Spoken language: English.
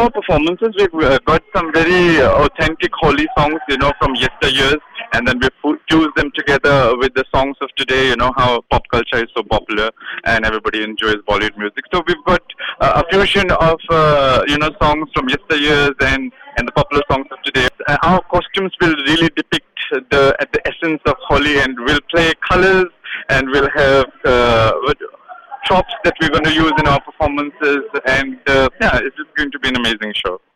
our performances, we've got some very authentic Holi songs, from yesteryears, and then we fuse them together with the songs of today. You know how pop culture is so popular, and everybody enjoys Bollywood music. So we've got a fusion of songs from yesteryears and the popular songs of today. Our costumes will really depict the essence of Holi, and we'll play colors, and we'll have props that we're going to use in our performances, and it's just going to be an amazing show.